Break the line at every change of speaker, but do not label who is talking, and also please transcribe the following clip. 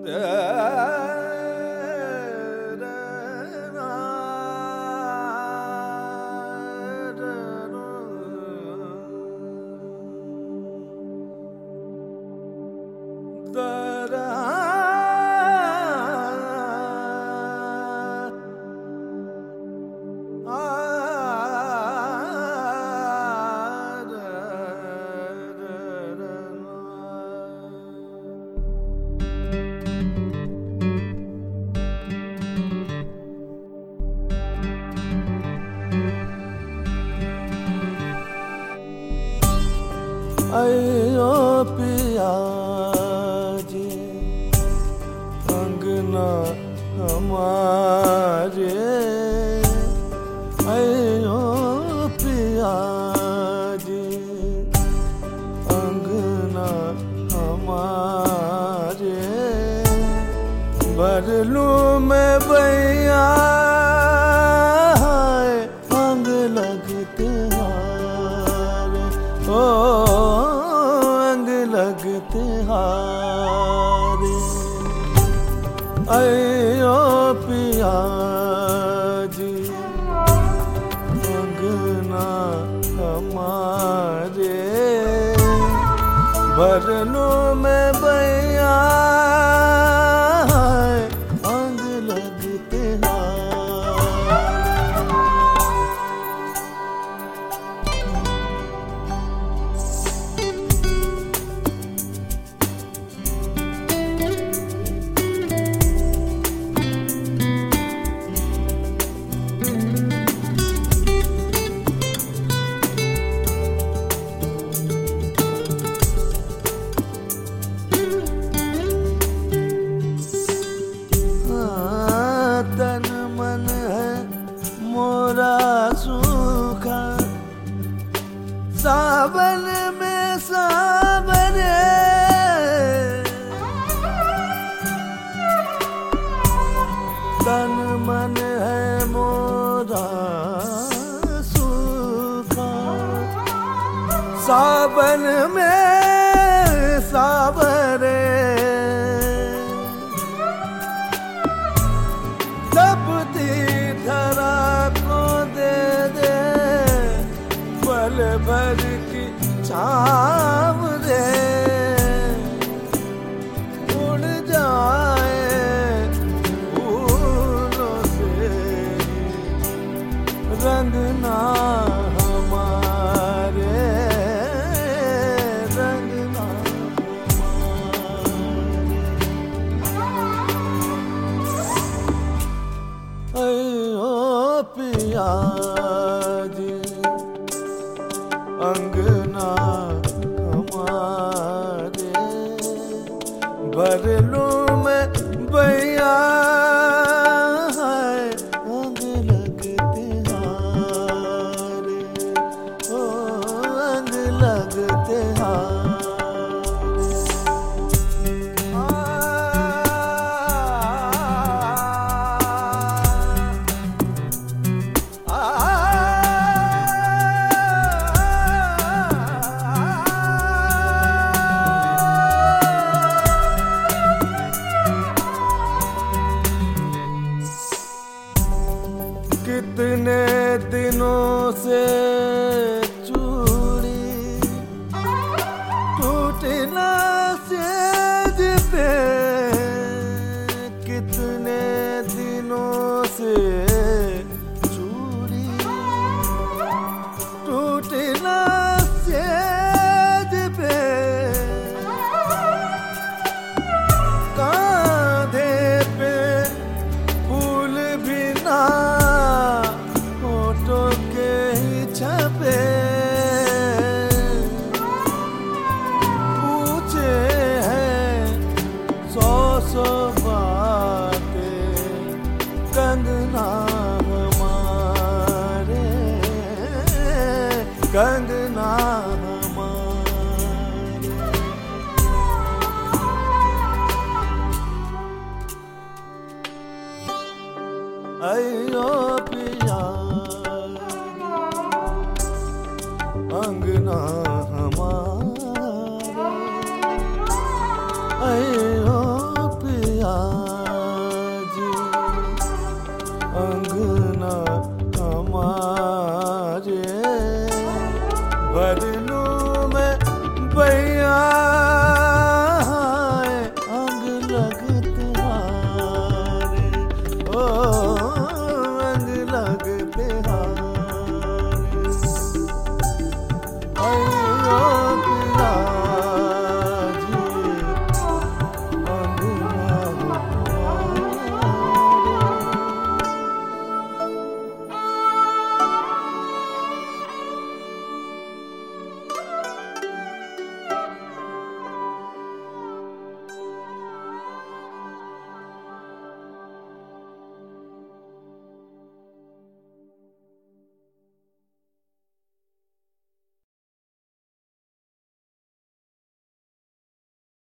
आयो पिया जी अंगना हमारे, आयो पिया जी अंगना हमारे, भर लूं मैं बैया अंग लगते हारे, ओ लगते हारे। आयो पिया जी अंगना हमारे, भर लूं मैं बैया अंग लगते हारे। सूखा सावन में सावरे, तन मन है मोरा सूखा सावन में सावरे, तपती धरा को दे दे पल भर की छाव रे, उड़ जाए फूलों से रंग ना हमारे, रंग ना हमारे। ओ पिया जी अंगना हमारे, भर लूं मैं बैया अंग लगते हारे, ओ अंग लगते हारे। कितने दिनों से चूड़ी टूटी ना सेज पे, कितने दिनों से चूड़ी टूटी ना सेज पे, कांधे पे फूल भी ना छपे, पूछे हैं सौ सौ बातें कंगना हमारे, कंगना